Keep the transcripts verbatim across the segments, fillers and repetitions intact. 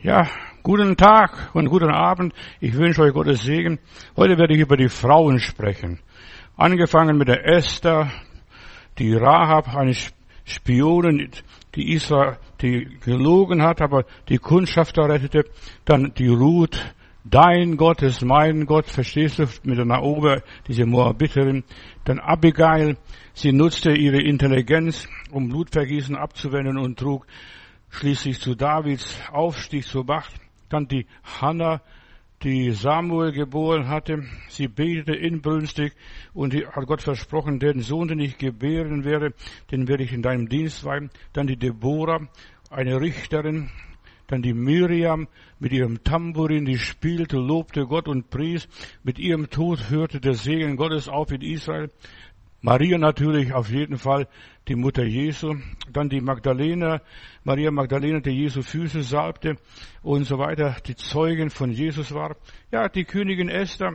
Ja, guten Tag und guten Abend. Ich wünsche euch Gottes Segen. Heute werde ich über die Frauen sprechen. Angefangen mit der Esther, die Rahab, eine Spionin, die Israel, die gelogen hat, aber die Kundschafter rettete. Dann die Ruth, dein Gott ist mein Gott, verstehst du, mit der Naomi, diese Moabiterin. Dann Abigail, sie nutzte ihre Intelligenz, um Blutvergießen abzuwenden und trug schließlich zu Davids Aufstieg zur Macht. Dann die Hannah, die Samuel geboren hatte. Sie betete inbrünstig und die hat Gott versprochen, den Sohn, den ich gebären werde, den werde ich in deinem Dienst weihen. Dann die Deborah, eine Richterin. Dann die Miriam mit ihrem Tambourin, die spielte, lobte Gott und pries. Mit ihrem Tod hörte der Segen Gottes auf in Israel. Maria natürlich auf jeden Fall, die Mutter Jesu. Dann die Magdalena, Maria Magdalena, die Jesu Füße salbte und so weiter, die Zeugin von Jesus war. Ja, die Königin Esther.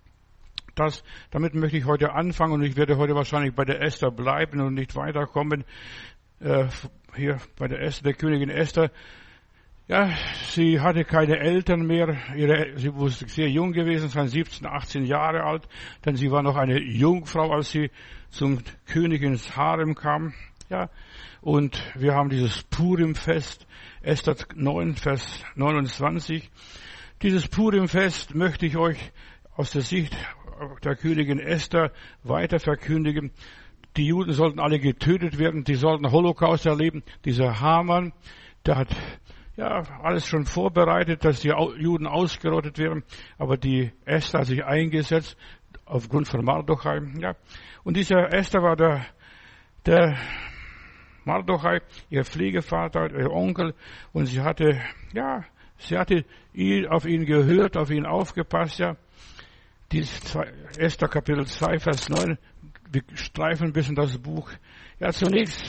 Das, damit möchte ich heute anfangen und ich werde heute wahrscheinlich bei der Esther bleiben und nicht weiterkommen. Äh, hier bei der Esther, der Königin Esther. Ja, sie hatte keine Eltern mehr. Ihre, sie muss sehr jung gewesen sein, siebzehn, achtzehn Jahre alt. Denn sie war noch eine Jungfrau, als sie zum König ins Harem kam. Ja, und wir haben dieses Purim-Fest, Esther neun, Vers neunundzwanzig. Dieses Purim-Fest möchte ich euch aus der Sicht der Königin Esther weiter verkündigen. Die Juden sollten alle getötet werden, die sollten Holocaust erleben. Dieser Haman, der hat ja, alles schon vorbereitet, dass die Juden ausgerottet werden, aber die Esther hat sich eingesetzt aufgrund von Mardochai. Ja, und dieser Esther war der, der Mardochai, ihr Pflegevater, ihr Onkel, und sie hatte, ja, sie hatte ihn, auf ihn gehört, auf ihn aufgepasst. Ja, die Esther Kapitel zwei, Vers neun. Wir streifen ein bisschen das Buch. Ja, zunächst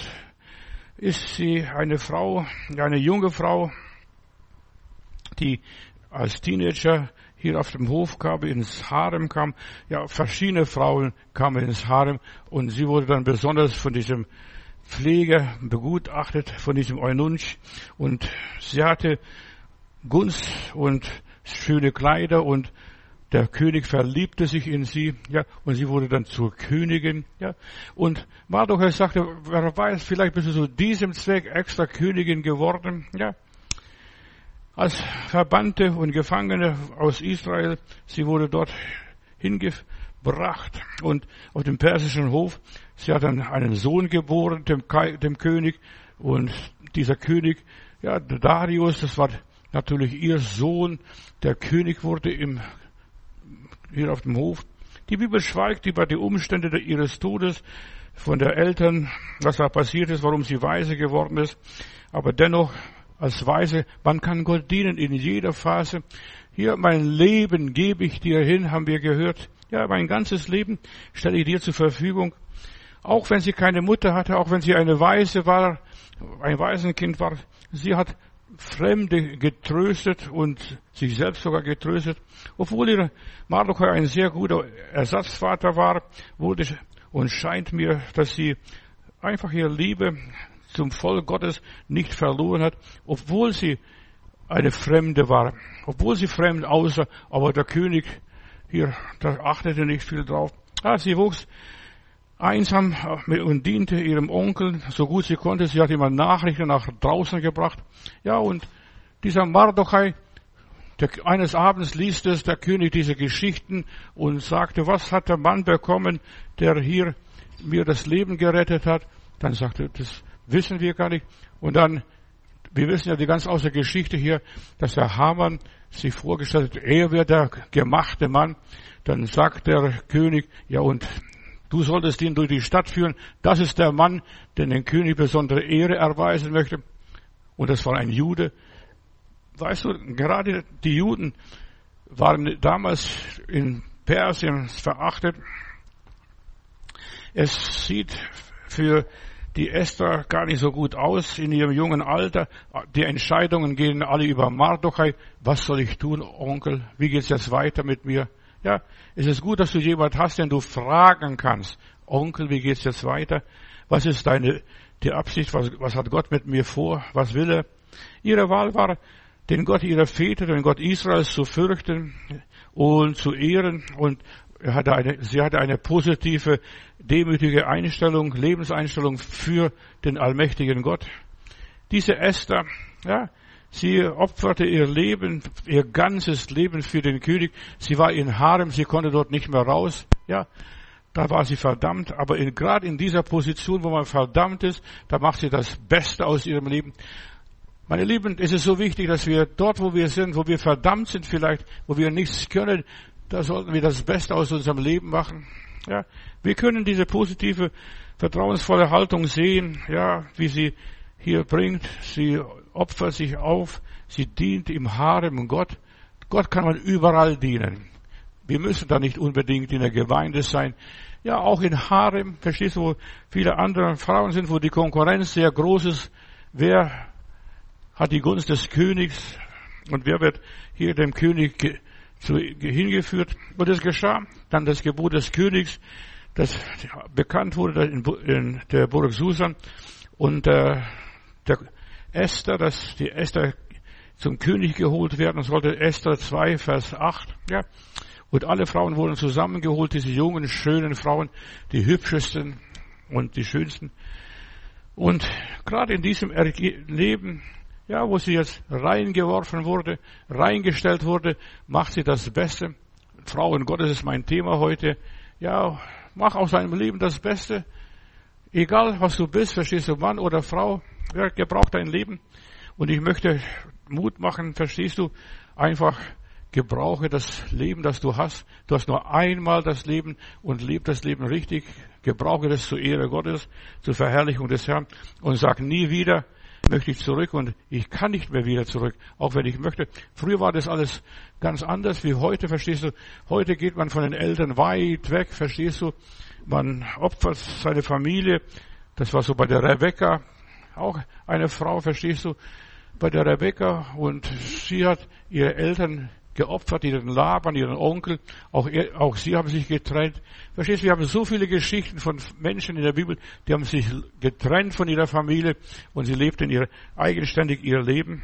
ist sie eine Frau, eine junge Frau, die als Teenager hier auf dem Hof kam, ins Harem kam. Ja, verschiedene Frauen kamen ins Harem und sie wurde dann besonders von diesem Pfleger begutachtet, von diesem Eunuch. Und sie hatte Gunst und schöne Kleider und der König verliebte sich in sie, ja, und sie wurde dann zur Königin, ja. Und Mardochai sagte, wer weiß, vielleicht bist du zu diesem Zweck extra Königin geworden, ja. Als Verbannte und Gefangene aus Israel, sie wurde dort hingebracht und auf dem persischen Hof, sie hat dann einen Sohn geboren, dem, dem König, und dieser König, ja, Darius, das war natürlich ihr Sohn, der König wurde im hier auf dem Hof. Die Bibel schweigt über die Umstände ihres Todes, von der Eltern, was da passiert ist, warum sie Waise geworden ist. Aber dennoch, als Waise, man kann Gott dienen in jeder Phase. Hier, mein Leben gebe ich dir hin, haben wir gehört. Ja, mein ganzes Leben stelle ich dir zur Verfügung. Auch wenn sie keine Mutter hatte, auch wenn sie eine Waise war, ein Waisenkind war, sie hat Fremde getröstet und sich selbst sogar getröstet. Obwohl ihr Mardochai ein sehr guter Ersatzvater war, wurde und scheint mir, dass sie einfach ihre Liebe zum Volk Gottes nicht verloren hat, obwohl sie eine Fremde war, obwohl sie fremd aussah, aber der König hier, da achtete nicht viel drauf. Ah, sie wuchs einsam und diente ihrem Onkel, so gut sie konnte. Sie hat immer Nachrichten nach draußen gebracht. Ja, und dieser Mardochai, der, eines Abends liest es der König diese Geschichten und sagte, was hat der Mann bekommen, der hier mir das Leben gerettet hat? Dann sagte er, das wissen wir gar nicht. Und dann, wir wissen ja die ganz aus der Geschichte hier, dass der Haman sich vorgestellt hat, er wäre der gemachte Mann. Dann sagt der König, ja, und du solltest ihn durch die Stadt führen. Das ist der Mann, der den König besondere Ehre erweisen möchte. Und das war ein Jude. Weißt du, gerade die Juden waren damals in Persien verachtet. Es sieht für die Esther gar nicht so gut aus in ihrem jungen Alter. Die Entscheidungen gehen alle über Mardochai. Was soll ich tun, Onkel? Wie geht's jetzt weiter mit mir? Ja, es ist gut, dass du jemand hast, den du fragen kannst. Onkel, wie geht's jetzt weiter? Was ist deine die Absicht? Was, was hat Gott mit mir vor? Was will er? Ihre Wahl war den Gott ihrer Väter, den Gott Israels zu fürchten und zu ehren. Und er hatte eine, sie hatte eine positive, demütige Einstellung, Lebenseinstellung für den allmächtigen Gott. Diese Esther, ja, sie opferte ihr Leben, ihr ganzes Leben für den König. Sie war in Harem, sie konnte dort nicht mehr raus. Ja, da war sie verdammt. Aber in, gerade in dieser Position, wo man verdammt ist, da macht sie das Beste aus ihrem Leben. Meine Lieben, es ist so wichtig, dass wir dort, wo wir sind, wo wir verdammt sind vielleicht, wo wir nichts können, da sollten wir das Beste aus unserem Leben machen. Ja, wir können diese positive, vertrauensvolle Haltung sehen, ja, wie sie hier bringt. Sie opfert sich auf, sie dient im Harem Gott. Gott kann man überall dienen. Wir müssen da nicht unbedingt in der Gemeinde sein. Ja, auch in Harem, verstehst du, wo viele andere Frauen sind, wo die Konkurrenz sehr groß ist. Wer hat die Gunst des Königs und wer wird hier dem König ge- zu, ge- hingeführt? Und es geschah dann das Gebot des Königs, das bekannt wurde in, in der Burg Susan. Und äh, der Esther, dass die Esther zum König geholt werden sollte, Esther zwei, Vers acht, ja. Und alle Frauen wurden zusammengeholt, diese jungen, schönen Frauen, die hübschesten und die schönsten. Und gerade in diesem Leben, ja, wo sie jetzt reingeworfen wurde, reingestellt wurde, macht sie das Beste. Frauen Gottes ist mein Thema heute. Ja, mach aus deinem Leben das Beste. Egal, was du bist, verstehst du, Mann oder Frau, ja, gebraucht dein Leben. Und ich möchte Mut machen, verstehst du, einfach gebrauche das Leben, das du hast. Du hast nur einmal das Leben und lebe das Leben richtig. Gebrauche das zur Ehre Gottes, zur Verherrlichung des Herrn und sag nie wieder, möchte ich zurück und ich kann nicht mehr wieder zurück, auch wenn ich möchte. Früher war das alles ganz anders wie heute, verstehst du. Heute geht man von den Eltern weit weg, verstehst du. Man opfert seine Familie. Das war so bei der Rebekka, auch eine Frau, verstehst du, bei der Rebekka. Und sie hat ihre Eltern geopfert, ihren Laban, ihren Onkel. Auch, er, auch sie haben sich getrennt. Verstehst du, wir haben so viele Geschichten von Menschen in der Bibel, die haben sich getrennt von ihrer Familie und sie lebten ihr, eigenständig ihr Leben.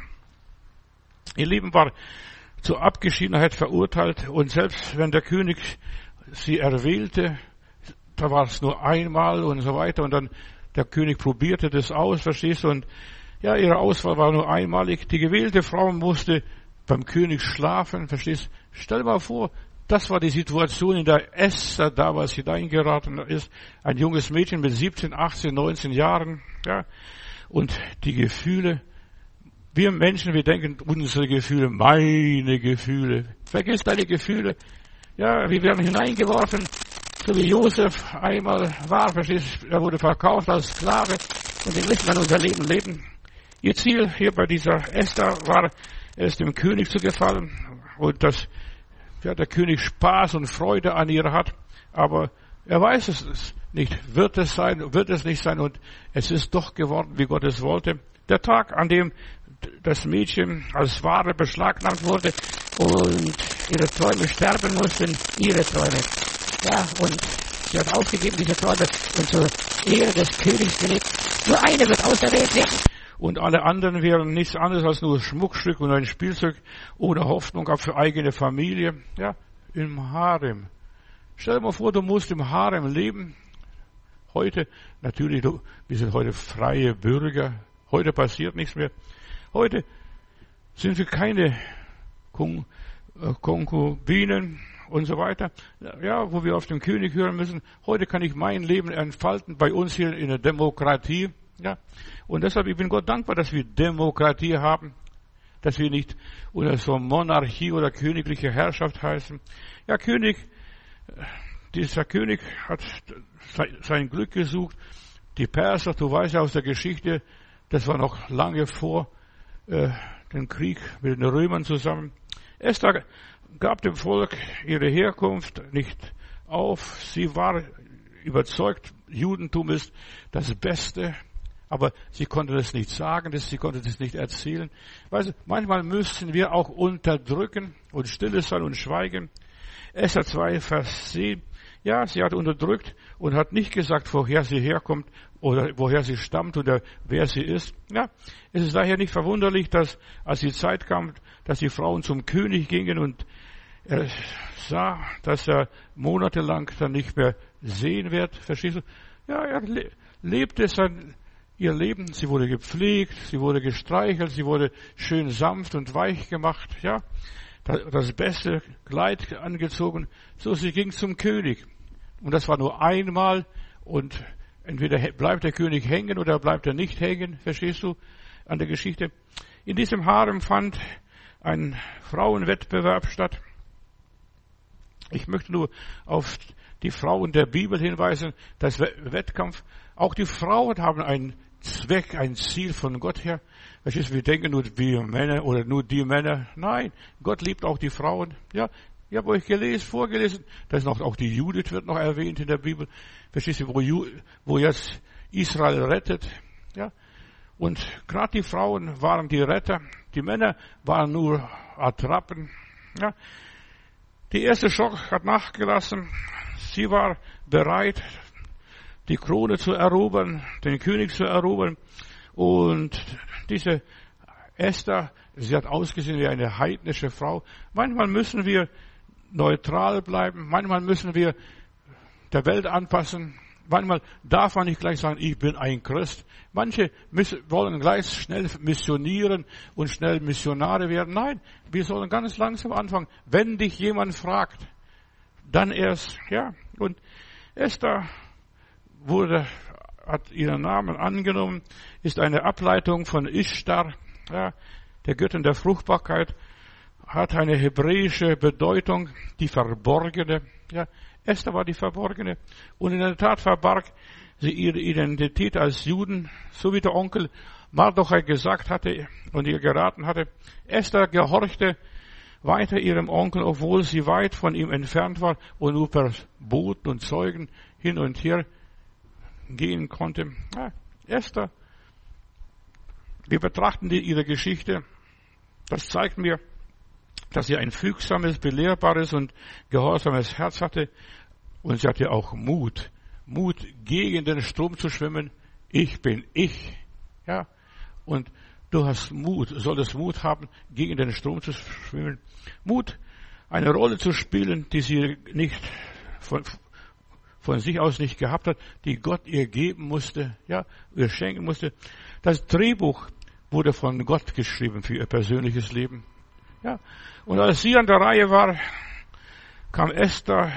Ihr Leben war zur Abgeschiedenheit verurteilt und selbst wenn der König sie erwählte, da war es nur einmal und so weiter und dann der König probierte das aus, verstehst du, und ja, ihre Auswahl war nur einmalig. Die gewählte Frau musste beim König schlafen, verstehst? Stell dir mal vor, das war die Situation, in der Esther damals hineingeraten ist. Ein junges Mädchen mit siebzehn, achtzehn, neunzehn Jahren, ja. Und die Gefühle, wir Menschen, wir denken unsere Gefühle, meine Gefühle. Vergiss deine Gefühle. Ja, wir werden hineingeworfen, so wie Josef einmal war, verstehst? Er wurde verkauft als Sklave und wir müssen dann unser Leben leben. Ihr Ziel hier bei dieser Esther war, es dem König zu gefallen und dass ja, der König Spaß und Freude an ihr hat, aber er weiß es nicht. Wird es sein, wird es nicht sein und es ist doch geworden, wie Gott es wollte. Der Tag, an dem das Mädchen als Ware beschlagnahmt wurde und ihre Träume sterben mussten, ihre Träume. Ja, und sie hat aufgegeben, diese Träume, und zur Ehre des Königs gelebt. Nur eine wird auserwählt werden. Und alle anderen wären nichts anderes als nur Schmuckstück und ein Spielzeug ohne Hoffnung auf für eigene Familie. Ja, im Harem. Stell dir mal vor, du musst im Harem leben. Heute, natürlich, du, wir sind heute freie Bürger. Heute passiert nichts mehr. Heute sind wir keine Kon- äh, Konkubinen und so weiter. Ja, wo wir auf den König hören müssen. Heute kann ich mein Leben entfalten bei uns hier in der Demokratie. Ja, und deshalb, ich bin Gott dankbar, dass wir Demokratie haben, dass wir nicht unter so Monarchie oder königliche Herrschaft heißen. Ja, König, dieser König hat sein Glück gesucht. Die Perser, du weißt ja aus der Geschichte, das war noch lange vor äh, dem Krieg mit den Römern zusammen. Esther gab dem Volk ihre Herkunft nicht auf. Sie war überzeugt, Judentum ist das Beste. Aber sie konnte das nicht sagen, das, sie konnte das nicht erzählen. Weißt du, manchmal müssen wir auch unterdrücken und stille sein und schweigen. Esther zwei, Vers zehn. Ja, sie hat unterdrückt und hat nicht gesagt, woher sie herkommt oder woher sie stammt oder wer sie ist. Ja, es ist daher nicht verwunderlich, dass, als die Zeit kam, dass die Frauen zum König gingen und er sah, dass er monatelang dann nicht mehr sehen wird. Verstehst du? Ja, er le- lebte sein, ihr Leben. Sie wurde gepflegt, sie wurde gestreichelt, sie wurde schön sanft und weich gemacht. Ja, das beste Kleid angezogen. So, sie ging zum König. Und das war nur einmal. Und entweder bleibt der König hängen oder bleibt er nicht hängen. Verstehst du? An der Geschichte. In diesem Harem fand ein Frauenwettbewerb statt. Ich möchte nur auf die Frauen der Bibel hinweisen, das Wettkampf. Auch die Frauen haben einen Zweck, ein Ziel von Gott her. Verstehst du? Wir denken nur wir Männer oder nur die Männer. Nein, Gott liebt auch die Frauen. Ja, ich habe euch gelesen, vorgelesen, da ist noch auch die Judith wird noch erwähnt in der Bibel. Verstehst du, wo, Ju, wo jetzt Israel rettet? Ja, und gerade die Frauen waren die Retter, die Männer waren nur Attrappen. Ja, die erste Schock hat nachgelassen. Sie war bereit, die Krone zu erobern, den König zu erobern. Und diese Esther, sie hat ausgesehen wie eine heidnische Frau. Manchmal müssen wir neutral bleiben. Manchmal müssen wir der Welt anpassen. Manchmal darf man nicht gleich sagen, ich bin ein Christ. Manche müssen, wollen gleich schnell missionieren und schnell Missionare werden. Nein, wir sollen ganz langsam anfangen. Wenn dich jemand fragt, dann erst, ja. Und Esther wurde, hat ihren Namen angenommen, ist eine Ableitung von Ishtar, ja, der Göttin der Fruchtbarkeit, hat eine hebräische Bedeutung, die Verborgene, ja. Esther war die Verborgene. Und in der Tat verbarg sie ihre Identität als Juden, so wie der Onkel Mardochai gesagt hatte und ihr geraten hatte. Esther gehorchte weiter ihrem Onkel, obwohl sie weit von ihm entfernt war und nur per Boten und Zeugen hin und her gehen konnte. Ja, Esther, wir betrachten die, ihre Geschichte. Das zeigt mir, dass sie ein fügsames, belehrbares und gehorsames Herz hatte. Und sie hatte auch Mut. Mut, gegen den Strom zu schwimmen. Ich bin ich. Ja. Und du hast Mut, solltest Mut haben, gegen den Strom zu schwimmen. Mut, eine Rolle zu spielen, die sie nicht von, von sich aus nicht gehabt hat, die Gott ihr geben musste, ja, ihr schenken musste. Das Drehbuch wurde von Gott geschrieben für ihr persönliches Leben. Ja. Und als sie an der Reihe war, kam Esther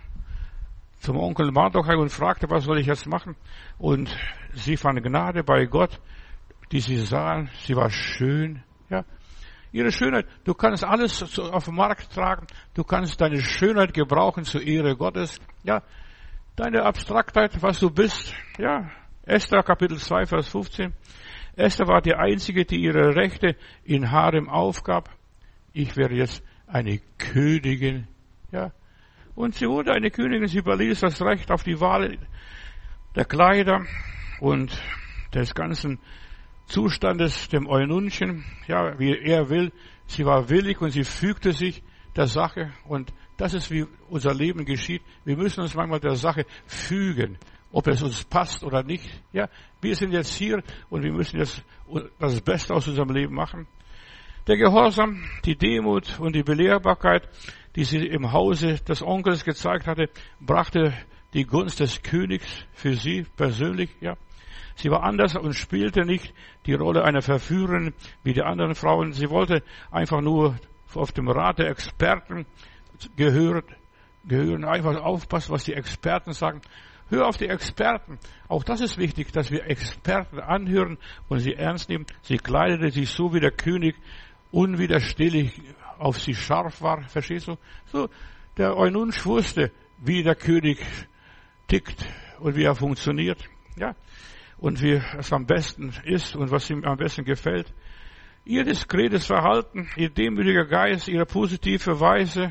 zum Onkel Mardochai und fragte, was soll ich jetzt machen? Und sie fand Gnade bei Gott, die sie sahen. Sie war schön, ja. Ihre Schönheit, du kannst alles auf den Markt tragen. Du kannst deine Schönheit gebrauchen zur Ehre Gottes, ja. Deine Abstraktheit, was du bist, ja. Esther, Kapitel zwei, Vers fünfzehn. Esther war die einzige, die ihre Rechte in Harem aufgab. Ich werde jetzt eine Königin, ja. Und sie wurde eine Königin, sie überließ das Recht auf die Wahl der Kleider und des ganzen Zustandes dem Eunuchen, ja, wie er will. Sie war willig und sie fügte sich der Sache und das ist, wie unser Leben geschieht. Wir müssen uns manchmal der Sache fügen, ob es uns passt oder nicht. Ja, wir sind jetzt hier und wir müssen jetzt das Beste aus unserem Leben machen. Der Gehorsam, die Demut und die Belehrbarkeit, die sie im Hause des Onkels gezeigt hatte, brachte die Gunst des Königs für sie persönlich, ja. Sie war anders und spielte nicht die Rolle einer Verführerin wie die anderen Frauen. Sie wollte einfach nur auf dem Rat der Experten gehören, gehören, einfach aufpassen, was die Experten sagen. Hör auf die Experten. Auch das ist wichtig, dass wir Experten anhören und sie ernst nehmen. Sie kleidete sich so, wie der König unwiderstehlich auf sie scharf war. Verstehst du? So, der Eunuch wusste, wie der König tickt und wie er funktioniert. Ja. Und wie es am besten ist und was ihm am besten gefällt. Ihr diskretes Verhalten, ihr demütiger Geist, ihre positive Weise,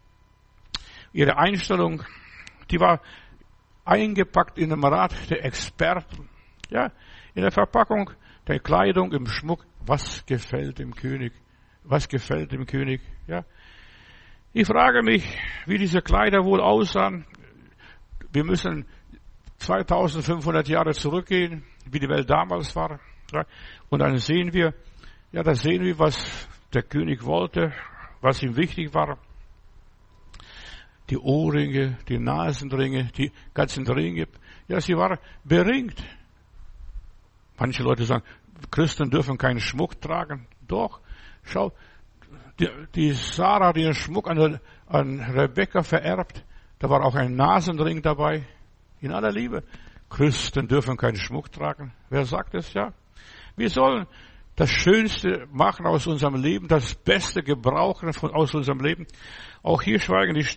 ihre Einstellung, die war eingepackt in dem Rat der Experten. Ja, in der Verpackung der Kleidung, im Schmuck. Was gefällt dem König? Was gefällt dem König? Ja. Ich frage mich, wie diese Kleider wohl aussahen. Wir müssen zweitausendfünfhundert Jahre zurückgehen, wie die Welt damals war. Ja? Und dann sehen wir, ja, da sehen wir, was der König wollte, was ihm wichtig war. Die Ohrringe, die Nasenringe, die ganzen Ringe. Ja, sie war beringt. Manche Leute sagen, Christen dürfen keinen Schmuck tragen. Doch, schau, die, die Sarah hat ihren Schmuck an, an Rebekka vererbt. Da war auch ein Nasenring dabei. In aller Liebe. Christen dürfen keinen Schmuck tragen. Wer sagt es? Ja. Wir sollen das Schönste machen aus unserem Leben, das Beste gebrauchen von, aus unserem Leben. Auch hier schweigen die,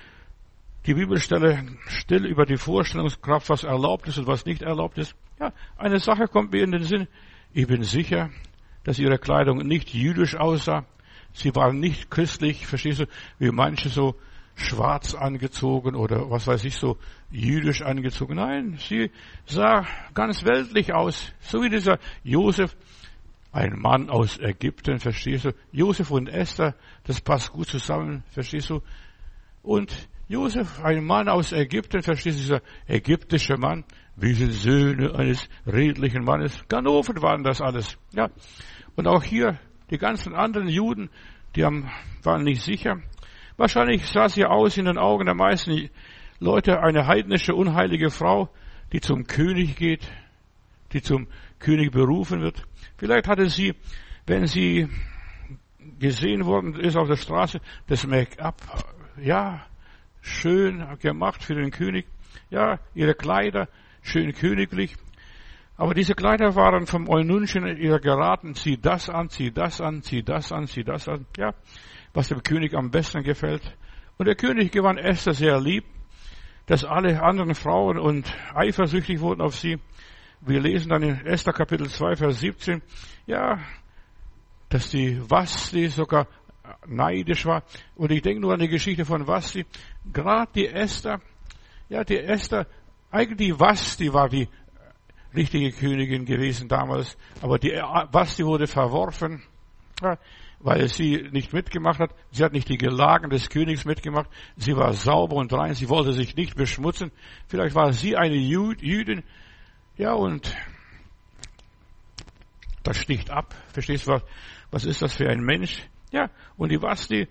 die Bibelstelle still über die Vorstellungskraft, was erlaubt ist und was nicht erlaubt ist. Ja, eine Sache kommt mir in den Sinn. Ich bin sicher, dass ihre Kleidung nicht jüdisch aussah. Sie waren nicht christlich, verstehst du, wie manche so schwarz angezogen oder was weiß ich, so jüdisch angezogen. Nein, sie sah ganz weltlich aus. So wie dieser Josef, ein Mann aus Ägypten, verstehst du? Josef und Esther, das passt gut zusammen, verstehst du? Und Josef, ein Mann aus Ägypten, verstehst du, dieser ägyptische Mann, wir sind Söhne eines redlichen Mannes. Ganoven waren das alles, ja. Und auch hier, die ganzen anderen Juden, die haben, waren nicht sicher. Wahrscheinlich sah sie aus in den Augen der meisten Leute eine heidnische, unheilige Frau, die zum König geht, die zum König berufen wird. Vielleicht hatte sie, wenn sie gesehen worden ist auf der Straße, das Make-up, ja, schön gemacht für den König. Ja, ihre Kleider, schön königlich. Aber diese Kleider waren vom Eunuchen ihr geraten, zieh das an, zieh das an, zieh das an, zieh das an. Ja, was dem König am besten gefällt. Und der König gewann Esther sehr lieb, dass alle anderen Frauen und eifersüchtig wurden auf sie. Wir lesen dann in Esther Kapitel zwei, Vers siebzehn, ja, dass die Vasti sogar neidisch war. Und ich denke nur an die Geschichte von Vasti. Gerade die Esther, ja, die Esther, eigentlich die Vasti war die richtige Königin gewesen damals, aber die Vasti wurde verworfen, ja, weil sie nicht mitgemacht hat. Sie hat nicht die Gelagen des Königs mitgemacht. Sie war sauber und rein. Sie wollte sich nicht beschmutzen. Vielleicht war sie eine Jüdin. Ja, und das sticht ab. Verstehst du, was, was ist das für ein Mensch? Ja, und die Vasti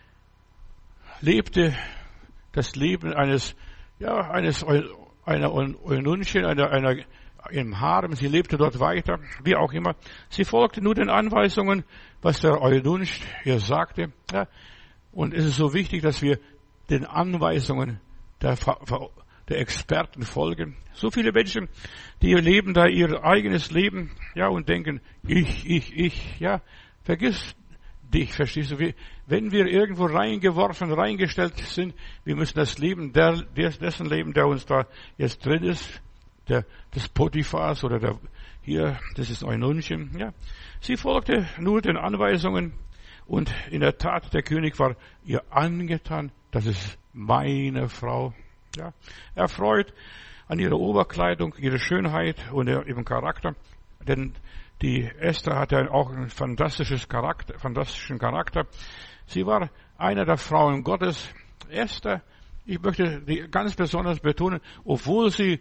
lebte das Leben eines, ja, eines, einer Eunuchen, einer, einer, im Harem. Sie lebte dort weiter, wie auch immer. Sie folgte nur den Anweisungen, was der Eunuch ihr sagte. Ja, und es ist so wichtig, dass wir den Anweisungen der, der Experten folgen. So viele Menschen, die leben da ihr eigenes Leben, ja, und denken, ich, ich, ich, ja, vergiss dich, verstehst du? Wenn wir irgendwo reingeworfen, reingestellt sind, wir müssen das Leben, der, dessen Leben, der uns da jetzt drin ist, der, des Potiphars oder der, hier, das ist Eunuchen, ja. Sie folgte nur den Anweisungen und in der Tat, der König war ihr angetan, das ist meine Frau, ja. Erfreut an ihrer Oberkleidung, ihrer Schönheit und ihrem Charakter, denn die Esther hatte auch einen fantastisches Charakter, fantastischen Charakter. Sie war eine der Frauen Gottes. Esther, ich möchte die ganz besonders betonen, obwohl sie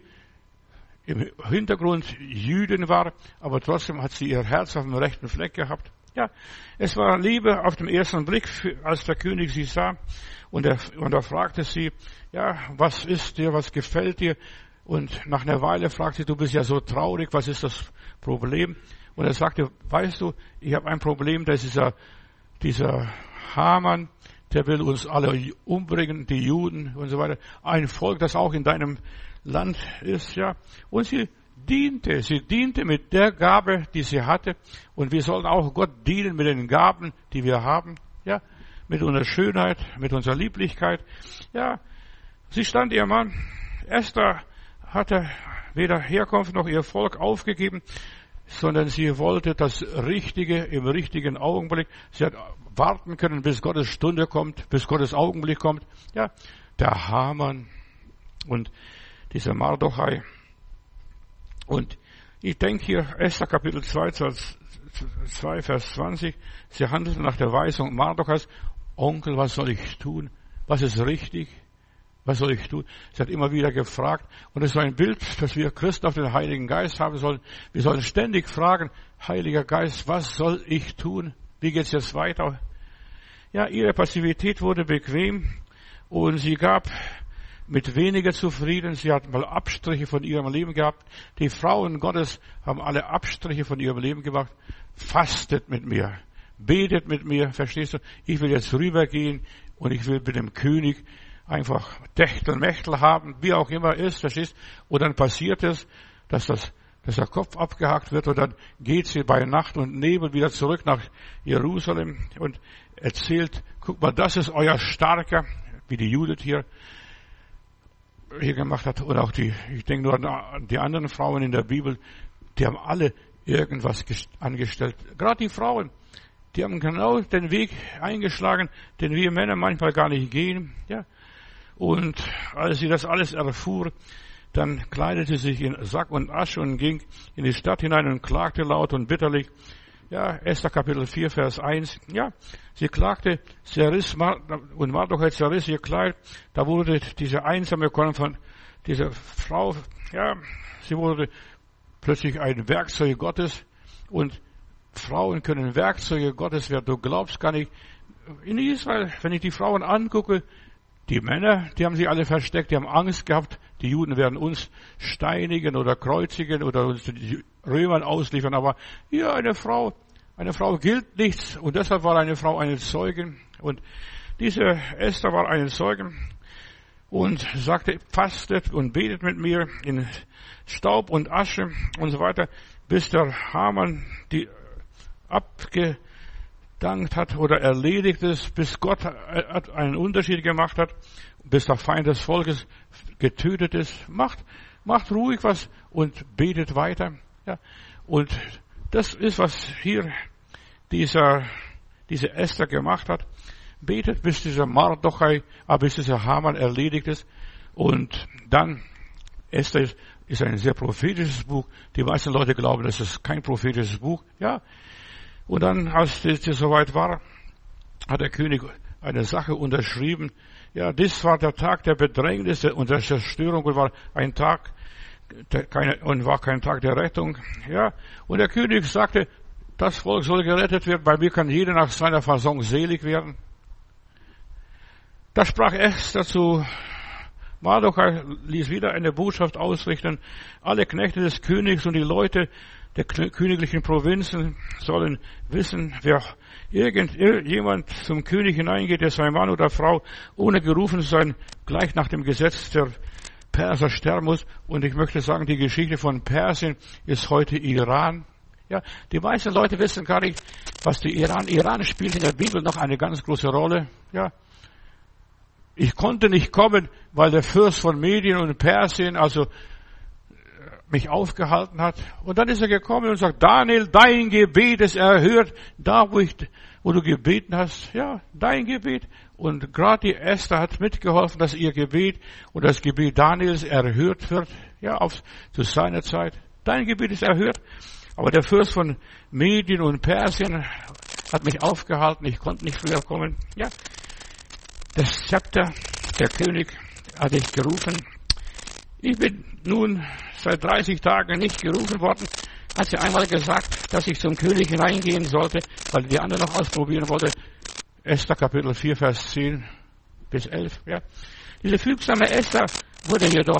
im Hintergrund Jüdin war, aber trotzdem hat sie ihr Herz auf dem rechten Fleck gehabt. Ja, es war Liebe auf den ersten Blick, als der König sie sah. Und er, und er fragte sie, ja, was ist dir, was gefällt dir? Und nach einer Weile fragte sie, du bist ja so traurig, was ist das Problem? Und er sagte, weißt du, ich habe ein Problem, dass dieser, dieser Haman, der will uns alle umbringen, die Juden und so weiter. Ein Volk, das auch in deinem Land ist, ja. Und sie diente, sie diente mit der Gabe, die sie hatte. Und wir sollen auch Gott dienen mit den Gaben, die wir haben, ja. Mit unserer Schönheit, mit unserer Lieblichkeit, ja. Sie stand ihr Mann. Esther hatte weder Herkunft noch ihr Volk aufgegeben, sondern sie wollte das Richtige im richtigen Augenblick. Sie hat warten können, bis Gottes Stunde kommt, bis Gottes Augenblick kommt. Ja, der Haman und dieser Mardochai. Und ich denke hier, Esther Kapitel zwei, zwei, Vers zwanzig, sie handelte nach der Weisung Mardochais, Onkel, was soll ich tun? Was ist richtig? Was soll ich tun? Sie hat immer wieder gefragt. Und es ist so ein Bild, dass wir Christen auf den Heiligen Geist haben sollen. Wir sollen ständig fragen, Heiliger Geist, was soll ich tun? Wie geht's jetzt weiter? Ja, ihre Passivität wurde bequem und sie gab mit weniger zufrieden. Sie hat mal Abstriche von ihrem Leben gehabt. Die Frauen Gottes haben alle Abstriche von ihrem Leben gemacht. Fastet mit mir. Betet mit mir. Verstehst du? Ich will jetzt rübergehen und ich will mit dem König einfach Techtelmechtel haben, wie auch immer ist, verstehst? Und dann passiert es, dass das, dass der Kopf abgehakt wird und dann geht sie bei Nacht und Nebel wieder zurück nach Jerusalem und erzählt, guck mal, das ist euer Starker, wie die Judith hier, hier gemacht hat. Und auch die, ich denke nur an die anderen Frauen in der Bibel, die haben alle irgendwas angestellt. Gerade die Frauen, die haben genau den Weg eingeschlagen, den wir Männer manchmal gar nicht gehen, ja. Und als sie das alles erfuhr, dann kleidete sie sich in Sack und Asche und ging in die Stadt hinein und klagte laut und bitterlich. Ja, Esther Kapitel vier, Vers eins. Ja, sie klagte, zerriss Mar- und Mardochai zerriss ihr Kleid. Da wurde diese einsame von dieser Frau, ja, sie wurde plötzlich ein Werkzeug Gottes. Und Frauen können Werkzeuge Gottes werden. Du glaubst gar nicht. In Israel, wenn ich die Frauen angucke, die Männer, die haben sich alle versteckt, die haben Angst gehabt, die Juden werden uns steinigen oder kreuzigen oder uns die Römern ausliefern. Aber hier eine Frau, eine Frau gilt nichts und deshalb war eine Frau eine Zeugin. Und diese Esther war eine Zeugin und sagte, fastet und betet mit mir in Staub und Asche und so weiter, bis der Haman die abge dankt hat oder erledigt ist, bis Gott einen Unterschied gemacht hat, bis der Feind des Volkes getötet ist. Macht, macht ruhig was und betet weiter. Ja. Und das ist, was hier dieser, diese Esther gemacht hat. Betet, bis dieser Mardochai, bis dieser Haman erledigt ist. Und dann, Esther ist, ist ein sehr prophetisches Buch. Die meisten Leute glauben, das ist kein prophetisches Buch. Ja. Und dann, als es soweit war, hat der König eine Sache unterschrieben. Ja, das war der Tag der Bedrängnis und der Zerstörung und war ein Tag, der keine, und war kein Tag der Rettung. Ja, und der König sagte, das Volk soll gerettet werden, bei mir kann jeder nach seiner Fasson selig werden. Da sprach Esther zu Mardochai, ließ wieder eine Botschaft ausrichten. Alle Knechte des Königs und die Leute der königlichen Provinzen sollen wissen, wer irgendjemand zum König hineingeht, der sei Mann oder Frau, ohne gerufen zu sein, gleich nach dem Gesetz der Perser sterben muss. Und ich möchte sagen, die Geschichte von Persien ist heute Iran. Ja, die meisten Leute wissen gar nicht, was die Iran, Iran spielt in der Bibel noch eine ganz große Rolle. Ja. Ich konnte nicht kommen, weil der Fürst von Medien und Persien, also mich aufgehalten hat. Und dann ist er gekommen und sagt, Daniel, dein Gebet ist erhört, da wo ich, wo du gebeten hast. Ja, dein Gebet. Und gerade die Esther hat mitgeholfen, dass ihr Gebet und das Gebet Daniels erhört wird. Ja, auf, zu seiner Zeit. Dein Gebet ist erhört. Aber der Fürst von Medien und Persien hat mich aufgehalten. Ich konnte nicht früher kommen. Ja, das Zepter, der König hat dich gerufen. Ich bin nun seit dreißig Tagen nicht gerufen worden. Hat sie einmal gesagt, dass ich zum König hineingehen sollte, weil die andere noch ausprobieren wollte. Esther Kapitel vier, Vers zehn bis elf. Ja. Diese fügsame Esther wurde jedoch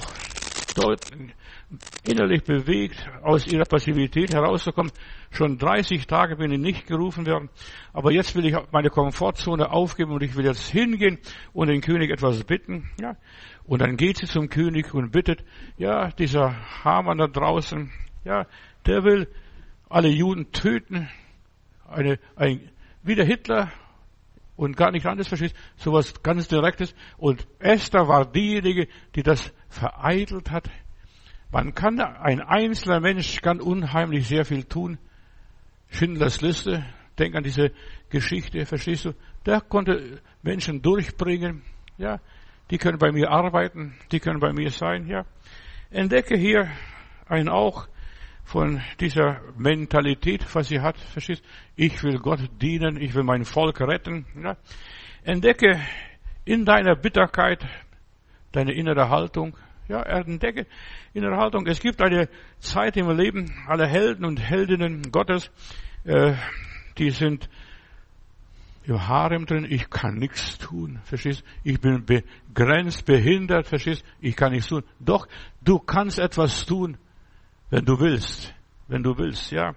innerlich bewegt, aus ihrer Passivität herauszukommen. Schon dreißig Tage bin ich nicht gerufen worden. Aber jetzt will ich meine Komfortzone aufgeben und ich will jetzt hingehen und den König etwas bitten. Ja. Und dann geht sie zum König und bittet, ja, dieser Haman da draußen, ja, der will alle Juden töten. Eine, ein, wie der Hitler und gar nicht anders versteht, sowas ganz Direktes. Und Esther war diejenige, die das vereitelt hat. Man kann, ein einzelner Mensch kann unheimlich sehr viel tun. Schindlers Liste, denk an diese Geschichte, verstehst du? Der konnte Menschen durchbringen, ja. Die können bei mir arbeiten, die können bei mir sein, ja. Entdecke hier ein auch von dieser Mentalität, was sie hat, verstehst? Ich will Gott dienen, ich will mein Volk retten, ja. Entdecke in deiner Bitterkeit deine innere Haltung. Ja, entdecke innere Haltung. Es gibt eine Zeit im Leben aller Helden und Heldinnen Gottes, äh, die sind im Harem drin, ich kann nichts tun, verstehst? Ich bin begrenzt, behindert, verstehst? Ich kann nichts tun. Doch, du kannst etwas tun, wenn du willst. Wenn du willst, ja.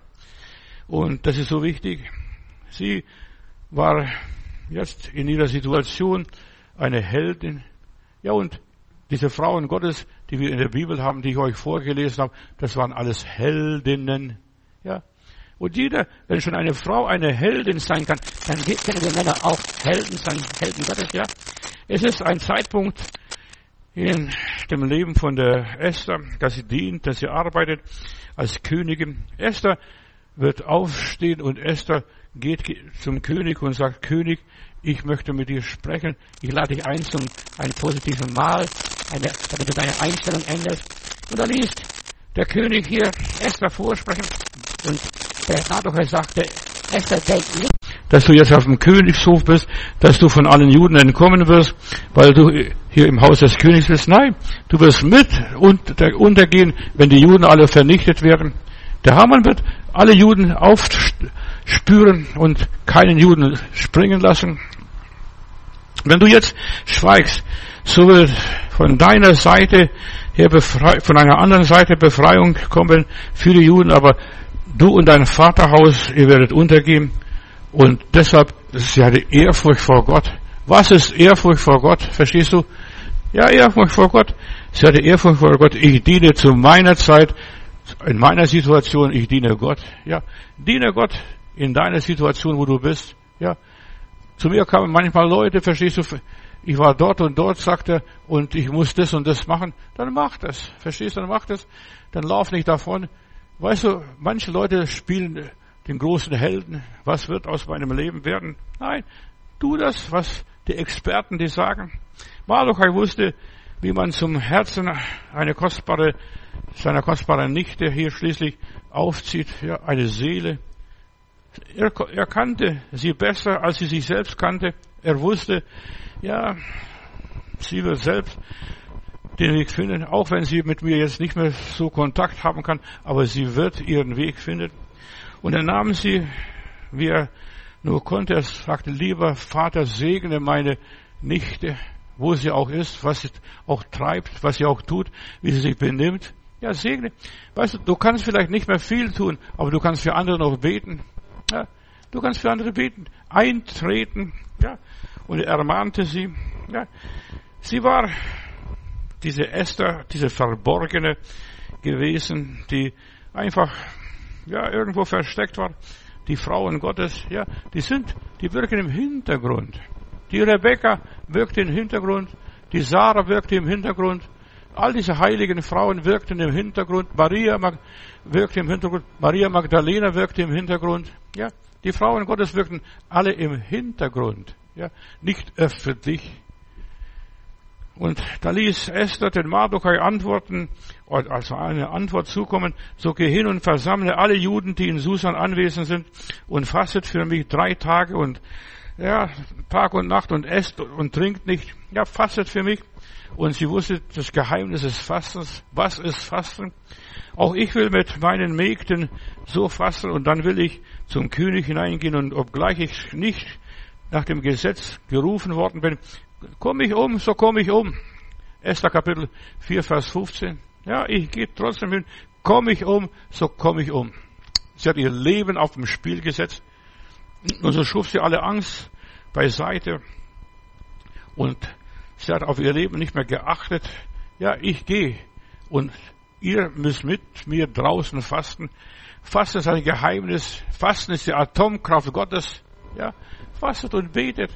Und das ist so wichtig. Sie war jetzt in ihrer Situation eine Heldin. Ja, und diese Frauen Gottes, die wir in der Bibel haben, die ich euch vorgelesen habe, das waren alles Heldinnen, ja. Und jeder, wenn schon eine Frau eine Heldin sein kann, dann können wir Männer auch Helden sein, Helden Gottes, ja. Es ist ein Zeitpunkt in dem Leben von der Esther, dass sie dient, dass sie arbeitet als Königin. Esther wird aufstehen und Esther geht zum König und sagt, König, ich möchte mit dir sprechen. Ich lade dich ein zum ein positiven Mahl, eine, damit du deine Einstellung änderst. Und da liest der König hier Esther vorsprechen und der Mardochai sagte, Esther, denk nicht, dass du jetzt auf dem Königshof bist, dass du von allen Juden entkommen wirst, weil du hier im Haus des Königs bist. Nein, du wirst mit untergehen, wenn die Juden alle vernichtet werden. Der Haman wird alle Juden aufspüren und keinen Juden springen lassen. Wenn du jetzt schweigst, so wird von deiner Seite her Befrei- von einer anderen Seite Befreiung kommen für die Juden, aber du und dein Vaterhaus, ihr werdet untergehen. Und deshalb, sie hatte Ehrfurcht vor Gott. Was ist Ehrfurcht vor Gott? Verstehst du? Ja, Ehrfurcht vor Gott. Sie hatte Ehrfurcht vor Gott. Ich diene zu meiner Zeit, in meiner Situation, ich diene Gott. Ja, diene Gott in deiner Situation, wo du bist. Ja, zu mir kamen manchmal Leute, verstehst du, ich war dort und dort, sagt er, und ich muss das und das machen. Dann mach das. Verstehst du? Dann mach das. Dann lauf nicht davon. Weißt du, manche Leute spielen den großen Helden. Was wird aus meinem Leben werden? Nein, tu das, was die Experten dir sagen. Mardochai wusste, wie man zum Herzen eine kostbare, seiner kostbaren Nichte hier schließlich aufzieht, ja, eine Seele. Er, er kannte sie besser, als sie sich selbst kannte. Er wusste, ja, sie wird selbst den Weg finden, auch wenn sie mit mir jetzt nicht mehr so Kontakt haben kann, aber sie wird ihren Weg finden. Und er nahm sie, wie er nur konnte, er sagte, lieber Vater, segne meine Nichte, wo sie auch ist, was sie auch treibt, was sie auch tut, wie sie sich benimmt. Ja, segne. Weißt du, du kannst vielleicht nicht mehr viel tun, aber du kannst für andere noch beten. Ja, du kannst für andere beten, eintreten. Ja, und er ermahnte sie. Ja, sie war diese Esther, diese Verborgene gewesen, die einfach, ja, irgendwo versteckt war. Die Frauen Gottes, ja, die sind, die wirken im Hintergrund. Die Rebekka wirkte im Hintergrund, die Sarah wirkte im Hintergrund, all diese heiligen Frauen wirkten im Hintergrund, Maria Mag- wirkte im Hintergrund, Maria Magdalena wirkte im Hintergrund, ja, die Frauen Gottes wirkten alle im Hintergrund, ja, nicht öffentlich. Und da ließ Esther den Mardochai antworten, also eine Antwort zukommen, so geh hin und versammle alle Juden, die in Susan anwesend sind, und fastet für mich drei Tage und, ja, Tag und Nacht und esst und trinkt nicht, ja, fastet für mich. Und sie wusste das Geheimnis des Fastens. Was ist Fasten? Auch ich will mit meinen Mägden so fasten und dann will ich zum König hineingehen und obgleich ich nicht nach dem Gesetz gerufen worden bin, komme ich um, so komme ich um. Esther Kapitel vier, Vers fünfzehn. Ja, ich gehe trotzdem hin, komme ich um, so komme ich um. Sie hat ihr Leben auf dem Spiel gesetzt und so schuf sie alle Angst beiseite und sie hat auf ihr Leben nicht mehr geachtet. Ja, ich gehe und ihr müsst mit mir draußen fasten. Fasten ist ein Geheimnis. Fasten ist die Atomkraft Gottes. Ja, fastet und betet.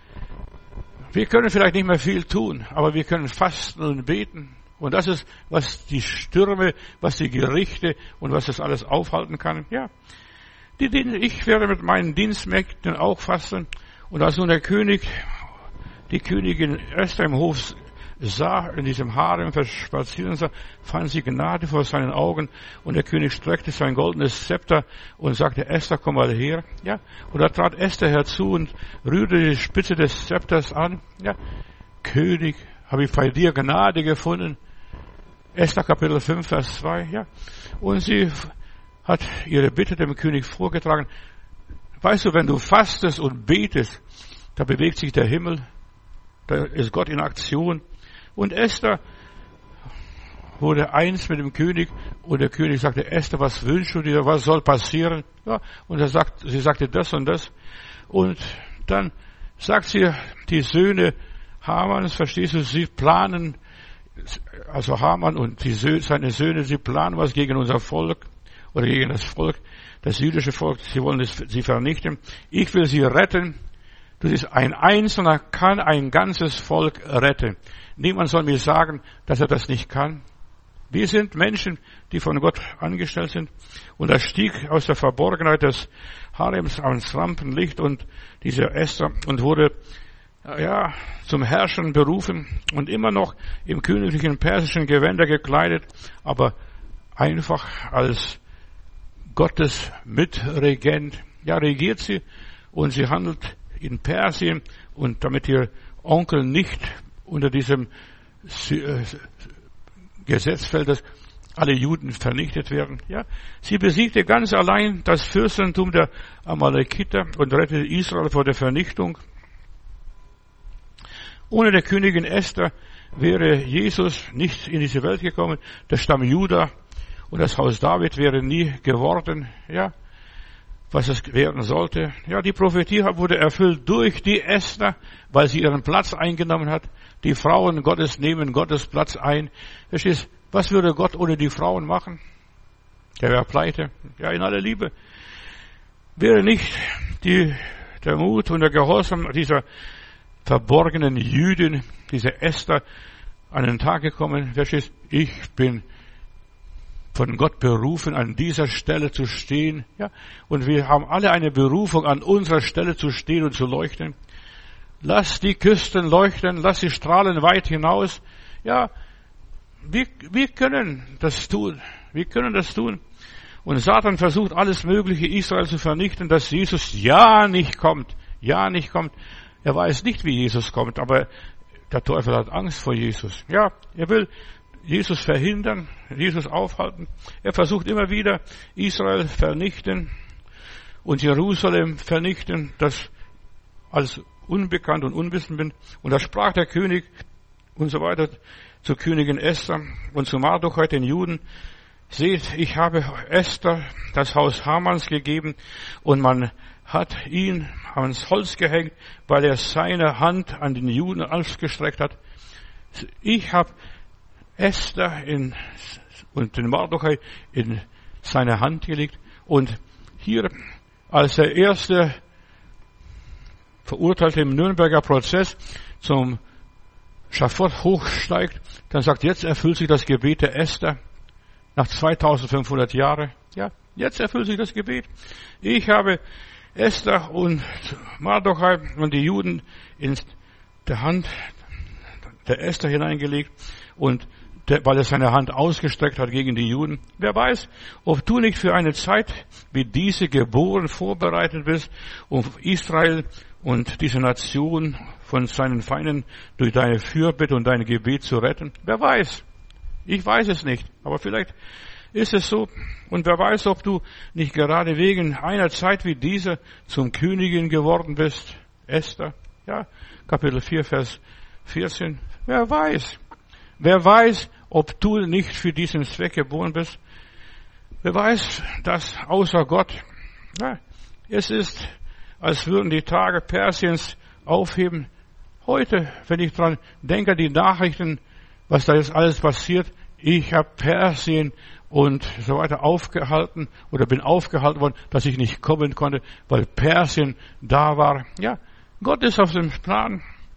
Wir können vielleicht nicht mehr viel tun, aber wir können fasten und beten. Und das ist, was die Stürme, was die Gerichte und was das alles aufhalten kann. Ja, die, die, ich werde mit meinen Dienstmägden auch fasten. Und als nun der König, die Königin Esther im Hof sah, in diesem Harem spazieren sah, fand sie Gnade vor seinen Augen. Und der König streckte sein goldenes Zepter und sagte, Esther, komm mal her. Ja, und da trat Esther herzu und rührte die Spitze des Zepters an. Ja, König habe ich bei dir Gnade gefunden. Esther Kapitel fünf, Vers zwei, ja. Und sie hat ihre Bitte dem König vorgetragen. Weißt du, wenn du fastest und betest, da bewegt sich der Himmel, da ist Gott in Aktion. Und Esther wurde eins mit dem König und der König sagte, Esther, was wünschst du dir, was soll passieren? Ja, und er sagt, sie sagte das und das. Und dann sagt sie, die Söhne Hamans, verstehst du, sie planen, also Haman und die Söhne, seine Söhne, sie planen was gegen unser Volk oder gegen das Volk, das jüdische Volk, sie wollen es, sie vernichten. Ich will sie retten. Du siehst, ein Einzelner kann ein ganzes Volk retten. Niemand soll mir sagen, dass er das nicht kann. Wir sind Menschen, die von Gott angestellt sind. Und er stieg aus der Verborgenheit des Harems ans Rampenlicht und diese Esther und wurde, ja, zum Herrschen berufen und immer noch im königlichen persischen Gewänder gekleidet, aber einfach als Gottes Mitregent. Ja, regiert sie und sie handelt in Persien und damit ihr Onkel nicht unter diesem Gesetz fällt, dass alle Juden vernichtet werden. Ja, sie besiegte ganz allein das Fürstentum der Amalekiter und rettete Israel vor der Vernichtung. Ohne der Königin Esther wäre Jesus nicht in diese Welt gekommen. Der Stamm Juda und das Haus David wäre nie geworden, ja, was es werden sollte. Ja, die Prophetie wurde erfüllt durch die Esther, weil sie ihren Platz eingenommen hat. Die Frauen Gottes nehmen Gottes Platz ein. Verstehst? Was würde Gott ohne die Frauen machen? Der wäre pleite. Ja, in aller Liebe. Wäre nicht die, der Mut und der Gehorsam dieser verborgenen Jüdin, diese Esther, an den Tag gekommen, verstehst? Ich bin von Gott berufen, an dieser Stelle zu stehen, ja. Und wir haben alle eine Berufung, an unserer Stelle zu stehen und zu leuchten. Lass die Küsten leuchten, lass die Strahlen weit hinaus. Ja, wir, wir können das tun. Wir können das tun. Und Satan versucht alles Mögliche, Israel zu vernichten, dass Jesus ja nicht kommt. Ja nicht kommt. Er weiß nicht, wie Jesus kommt, aber der Teufel hat Angst vor Jesus. Ja, er will Jesus verhindern, Jesus aufhalten. Er versucht immer wieder, Israel vernichten und Jerusalem vernichten, das als unbekannt und unwissend bin. Und da sprach der König und so weiter zur Königin Esther und zu Mardochai, den Juden. Seht, ich habe Esther das Haus Hamans gegeben und man hat ihn ans Holz gehängt, weil er seine Hand an den Juden ausgestreckt hat. Ich habe Esther in, und den Mardochai in seine Hand gelegt und hier als der erste Verurteilte im Nürnberger Prozess zum Schafott hochsteigt, dann sagt, jetzt erfüllt sich das Gebet der Esther nach zweitausendfünfhundert Jahren. Ja, jetzt erfüllt sich das Gebet. Ich habe Esther und Mardochai und die Juden in der Hand der Esther hineingelegt und der, weil er seine Hand ausgestreckt hat gegen die Juden. Wer weiß, ob du nicht für eine Zeit wie diese geboren, vorbereitet bist, um Israel und diese Nation von seinen Feinden durch deine Fürbitte und dein Gebet zu retten. Wer weiß. Ich weiß es nicht. Aber vielleicht ist es so. Und wer weiß, ob du nicht gerade wegen einer Zeit wie dieser zum Königin geworden bist. Esther, ja, Kapitel vier, Vers vierzehn. Wer weiß. Wer weiß, ob du nicht für diesen Zweck geboren bist. Wer weiß, dass außer Gott, ja, es ist, als würden die Tage Persiens aufheben. Heute, wenn ich dran denke, die Nachrichten, was da jetzt alles passiert, ich habe Persien und so weiter aufgehalten oder bin aufgehalten worden, dass ich nicht kommen konnte, weil Persien da war. Ja, Gott ist auf dem Plan.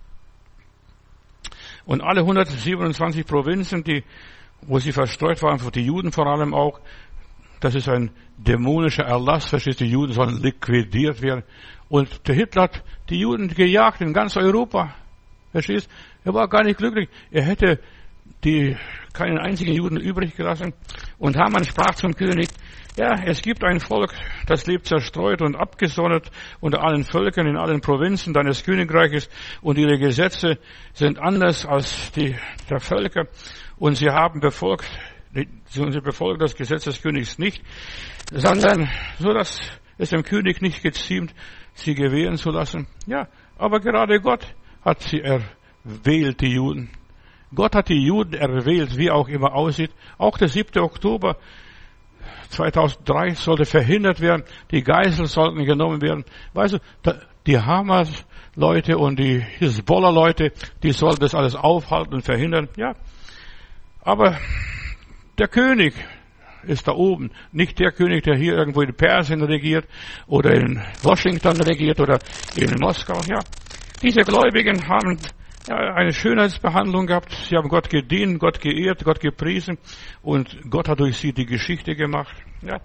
Und alle hundertsiebenundzwanzig Provinzen, die, wo sie verstreut waren, für die Juden vor allem auch, das ist ein dämonischer Erlass, verstehst du, die Juden sollen liquidiert werden. Und der Hitler hat die Juden gejagt in ganz Europa. Verstehst? Er war gar nicht glücklich. Er hätte die keinen einzigen Juden übrig gelassen. Und Haman sprach zum König, ja, es gibt ein Volk, das lebt zerstreut und abgesondert unter allen Völkern in allen Provinzen deines Königreiches, und ihre Gesetze sind anders als die der Völker, und sie haben befolgt, sie befolgen das Gesetz des Königs nicht, sondern so, dass es dem König nicht geziemt, sie gewähren zu lassen. Ja, aber gerade Gott hat sie erwählt, die Juden. Gott hat die Juden erwählt, wie auch immer aussieht. Auch der siebte Oktober zweitausenddrei sollte verhindert werden. Die Geiseln sollten genommen werden. Weißt du, die Hamas-Leute und die Hisbollah-Leute, die sollten das alles aufhalten und verhindern. Ja, aber der König ist da oben. Nicht der König, der hier irgendwo in Persien regiert oder in Washington regiert oder in Moskau. Ja, diese Gläubigen haben ja, eine Schönheitsbehandlung gehabt. Sie haben Gott gedient, Gott geehrt, Gott gepriesen, und Gott hat durch sie die Geschichte gemacht. Ja.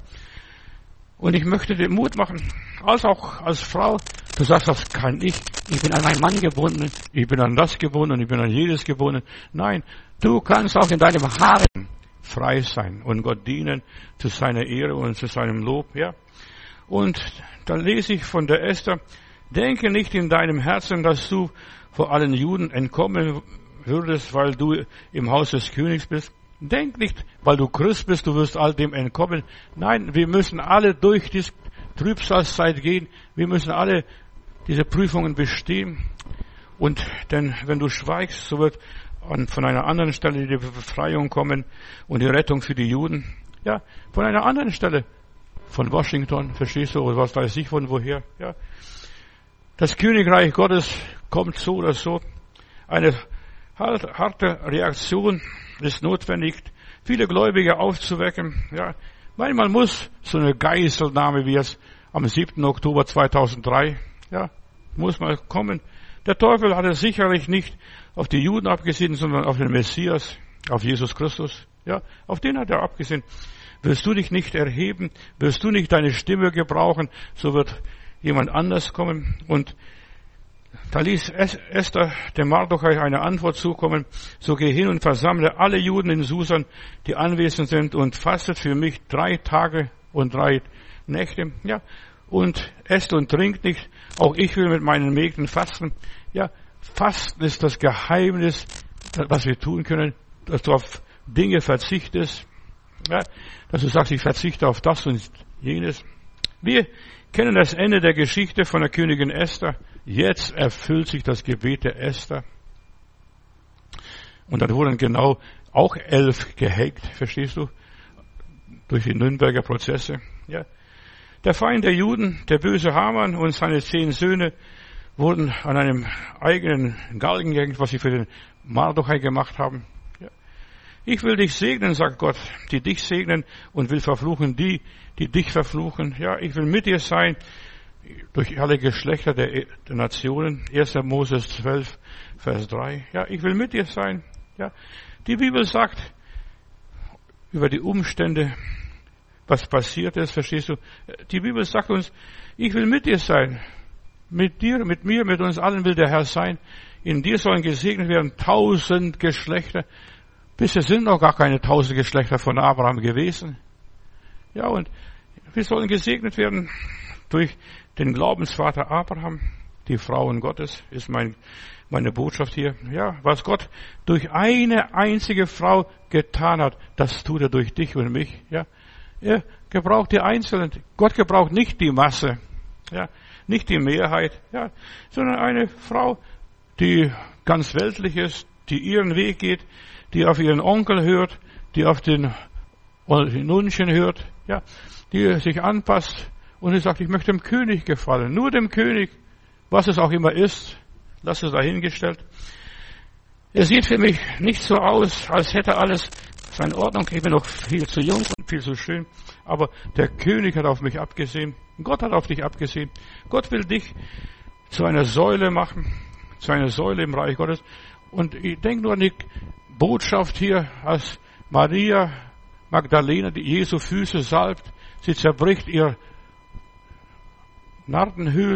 Und ich möchte dir Mut machen, als auch als Frau. Du sagst, das kann ich. Ich bin an meinen Mann gebunden. Ich bin an das gebunden. Ich bin an jedes gebunden. Nein, du kannst auch in deinem Harem frei sein und Gott dienen zu seiner Ehre und zu seinem Lob. Ja. Und dann lese ich von der Esther, denke nicht in deinem Herzen, dass du vor allen Juden entkommen würdest, weil du im Haus des Königs bist. Denk nicht, weil du Christ bist, du wirst all dem entkommen. Nein, wir müssen alle durch die Trübsalzeit gehen. Wir müssen alle diese Prüfungen bestehen. Und denn wenn du schweigst, so wird von einer anderen Stelle die Befreiung kommen und die Rettung für die Juden. Ja, von einer anderen Stelle, von Washington, verstehst du, oder was weiß ich von woher. Ja, das Königreich Gottes kommt so oder so. Eine harte Reaktion ist notwendig, viele Gläubige aufzuwecken. Ja, manchmal muss so eine Geiselnahme, wie es am siebten Oktober zweitausenddrei, ja, muss mal kommen. Der Teufel hat es sicherlich nicht auf die Juden abgesehen, sondern auf den Messias, auf Jesus Christus. Ja, auf den hat er abgesehen. Wirst du dich nicht erheben, wirst du nicht deine Stimme gebrauchen, so wird jemand anders kommen. Und da ließ Esther dem Mardochai eine Antwort zukommen, so geh hin und versammle alle Juden in Susan, die anwesend sind, und fastet für mich drei Tage und drei Nächte. Ja, und esst und trinkt nicht. Auch ich will mit meinen Mägden fasten. Ja, Fasten ist das Geheimnis, was wir tun können, dass du auf Dinge verzichtest. Ja, dass du sagst, ich verzichte auf das und jenes. Wir kennen das Ende der Geschichte von der Königin Esther. Jetzt erfüllt sich das Gebet der Esther. Und dann wurden genau auch elf gehängt, verstehst du? Durch die Nürnberger Prozesse. Ja. Der Feind der Juden, der böse Haman und seine zehn Söhne wurden an einem eigenen Galgen gehängt, was sie für den Mardochai gemacht haben. Ja. Ich will dich segnen, sagt Gott, die dich segnen, und will verfluchen die, die dich verfluchen. Ja, ich will mit dir sein durch alle Geschlechter der, der Nationen. erster Mose zwölf, Vers drei. Ja, ich will mit dir sein. Ja, die Bibel sagt über die Umstände, was passiert ist, verstehst du? Die Bibel sagt uns, ich will mit dir sein. Mit dir, mit mir, mit uns allen will der Herr sein. In dir sollen gesegnet werden tausend Geschlechter. Bisher sind noch gar keine tausend Geschlechter von Abraham gewesen. Ja, und wir sollen gesegnet werden durch den Glaubensvater Abraham. Die Frauen Gottes ist mein, meine Botschaft hier. Ja, was Gott durch eine einzige Frau getan hat, das tut er durch dich und mich. Ja, er gebraucht die Einzelnen. Gott gebraucht nicht die Masse, ja, nicht die Mehrheit, ja, sondern eine Frau, die ganz weltlich ist, die ihren Weg geht, die auf ihren Onkel hört, die auf den Nunchen hört, ja, die sich anpasst und die sagt, ich möchte dem König gefallen, nur dem König, was es auch immer ist, lass es dahingestellt. Es sieht für mich nicht so aus, als hätte alles seine Ordnung. Ich bin noch viel zu jung und viel zu schön, aber der König hat auf mich abgesehen. Gott hat auf dich abgesehen. Gott will dich zu einer Säule machen, zu einer Säule im Reich Gottes. Und ich denke nur an die Botschaft hier, als Maria Magdalena die Jesu Füße salbt. Sie zerbricht ihr Nardenhüll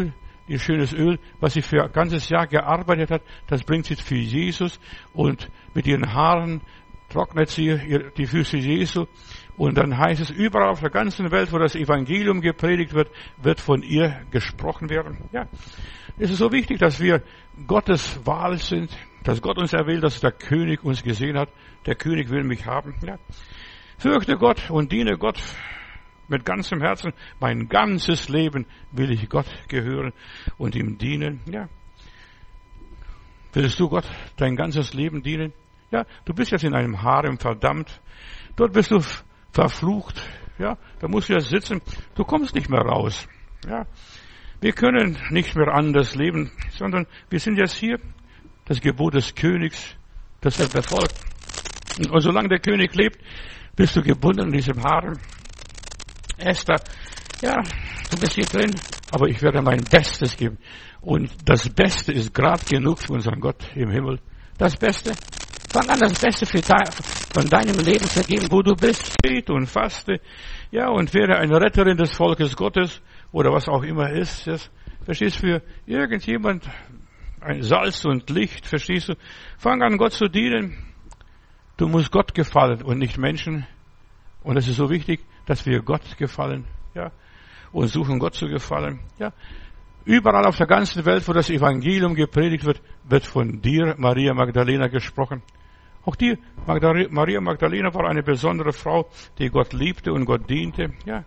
ihr schönes Öl, was sie für ein ganzes Jahr gearbeitet hat, das bringt sie für Jesus und mit ihren Haaren trocknet sie die Füße Jesu. Und dann heißt es, überall auf der ganzen Welt, wo das Evangelium gepredigt wird, wird von ihr gesprochen werden. Ja, es ist so wichtig, dass wir Gottes Wahl sind, dass Gott uns erwählt, dass der König uns gesehen hat. Der König will mich haben. Ja. Fürchte Gott und diene Gott mit ganzem Herzen. Mein ganzes Leben will ich Gott gehören und ihm dienen. Ja. Willst du Gott dein ganzes Leben dienen? Ja, du bist jetzt in einem Harem verdammt. Dort bist du verflucht. Ja, da musst du jetzt sitzen. Du kommst nicht mehr raus. Ja, wir können nicht mehr anders leben, sondern wir sind jetzt hier. Das Gebot des Königs, das wird befolgt. Und solange der König lebt, bist du gebunden in diesem Harem. Esther, ja, du bist hier drin, aber ich werde mein Bestes geben. Und das Beste ist gerade genug für unseren Gott im Himmel. Das Beste. Fang an, das Beste für dein, von deinem Leben zu geben, wo du bist. Bete und faste. Ja, und werde eine Retterin des Volkes Gottes oder was auch immer ist. Das, verstehst du, für irgendjemand ein Salz und Licht, verstehst du? Fang an, Gott zu dienen. Du musst Gott gefallen und nicht Menschen. Und es ist so wichtig, dass wir Gott gefallen, ja, und suchen Gott zu gefallen, ja. Überall auf der ganzen Welt, wo das Evangelium gepredigt wird, wird von dir, Maria Magdalena, gesprochen. Auch die, Magdalena, Maria Magdalena war eine besondere Frau, die Gott liebte und Gott diente, ja.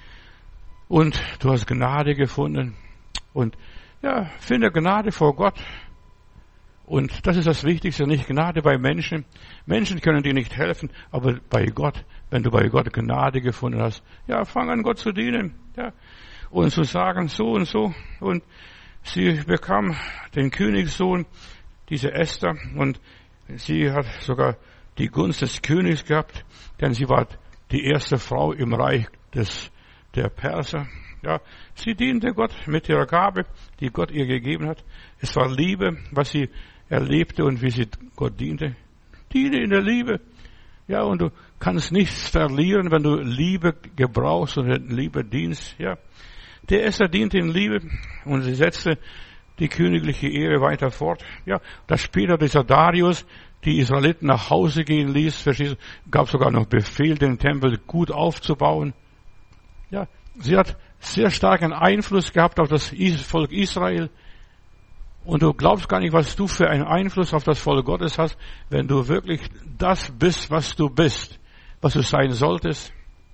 Und du hast Gnade gefunden. Und, ja, finde Gnade vor Gott. Und das ist das Wichtigste, nicht Gnade bei Menschen. Menschen können dir nicht helfen, aber bei Gott, wenn du bei Gott Gnade gefunden hast, ja, fang an, Gott zu dienen, ja, und zu sagen, so und so. Und sie bekam den Königssohn, diese Esther, und sie hat sogar die Gunst des Königs gehabt, denn sie war die erste Frau im Reich des, der Perser. Ja, sie diente Gott mit ihrer Gabe, die Gott ihr gegeben hat. Es war Liebe, was sie erlebte und wie sie Gott diente. Diene in der Liebe. Ja, und du kannst nichts verlieren, wenn du Liebe gebrauchst und in Liebe dienst. Ja, der Esther diente in Liebe und sie setzte die königliche Ehre weiter fort. Ja, dass später dieser Darius die Israeliten nach Hause gehen ließ, verstehst du, gab sogar noch Befehl, den Tempel gut aufzubauen. Ja, sie hat sehr starken Einfluss gehabt auf das Volk Israel. Und du glaubst gar nicht, was du für einen Einfluss auf das Volk Gottes hast, wenn du wirklich das bist, was du bist, was du sein solltest.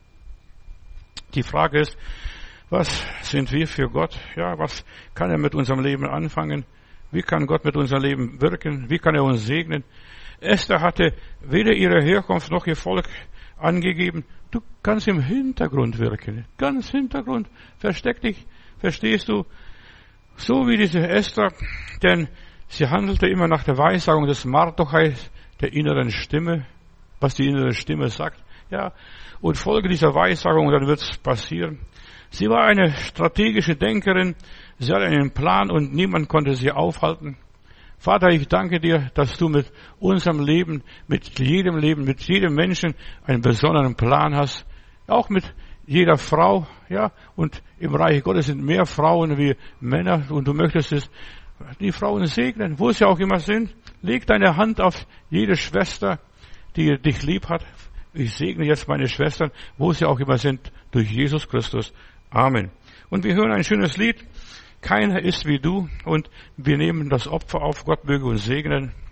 Die Frage ist, was sind wir für Gott? Ja, was kann er mit unserem Leben anfangen? Wie kann Gott mit unserem Leben wirken? Wie kann er uns segnen? Esther hatte weder ihre Herkunft noch ihr Volk angegeben. Du kannst im Hintergrund wirken. Ganz Hintergrund. Versteck dich. Verstehst du? So wie diese Esther, denn sie handelte immer nach der Weissagung des Mardochai, der inneren Stimme, was die innere Stimme sagt. Ja, und folge dieser Weissagung, dann wird's passieren. Sie war eine strategische Denkerin. Sie hatte einen Plan und niemand konnte sie aufhalten. Vater, ich danke dir, dass du mit unserem Leben, mit jedem Leben, mit jedem Menschen einen besonderen Plan hast. Auch mit jeder Frau, ja. Und im Reich Gottes sind mehr Frauen wie Männer. Und du möchtest es, die Frauen segnen, wo sie auch immer sind. Leg deine Hand auf jede Schwester, die dich lieb hat. Ich segne jetzt meine Schwestern, wo sie auch immer sind, durch Jesus Christus. Amen. Und wir hören ein schönes Lied. Keiner ist wie du. Und wir nehmen das Opfer auf. Gott möge uns segnen.